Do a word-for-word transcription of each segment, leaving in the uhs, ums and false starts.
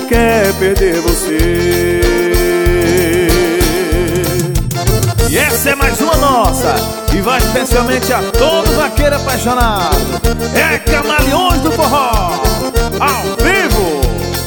quer perder você. E essa é mais uma nossa, e vai especialmente a todo vaqueiro apaixonado. É Camaleões do Forró, ao vivo.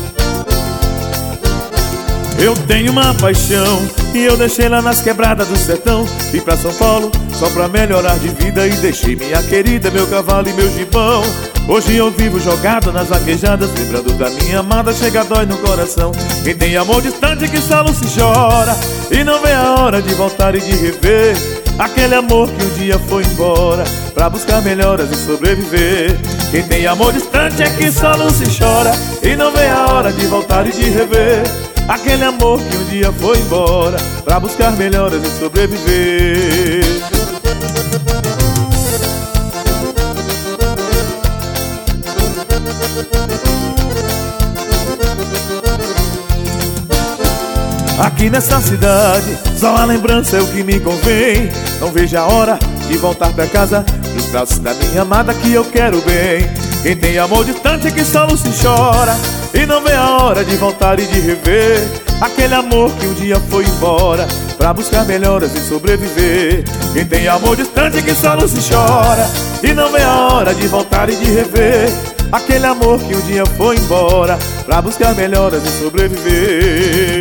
Eu tenho uma paixão e eu deixei lá nas quebradas do sertão. Vim pra São Paulo só pra melhorar de vida e deixei minha querida, meu cavalo e meu gibão. Hoje eu vivo jogado nas vaquejadas, lembrando da minha amada, chega dói no coração. Quem tem amor distante que só se chora e não vê a hora de voltar e de rever aquele amor que um dia foi embora pra buscar melhoras e sobreviver. Quem tem amor distante é que só se chora e não vê a hora de voltar e de rever aquele amor que um dia foi embora pra buscar melhoras e sobreviver. Aqui nessa cidade, só a lembrança é o que me convém. Não vejo a hora de voltar pra casa, nos braços da minha amada que eu quero bem. Quem tem amor distante é que só se chora e não vê a hora de voltar e de rever aquele amor que um dia foi embora pra buscar melhoras e sobreviver. Quem tem amor distante é que só se chora e não vê a hora de voltar e de rever aquele amor que um dia foi embora pra buscar melhoras e sobreviver.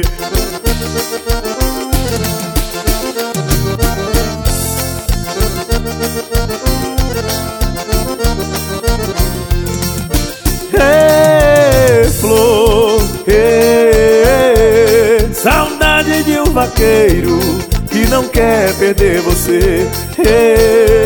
Hey, flor, hey, saudade de um vaqueiro que não quer perder você. Hey,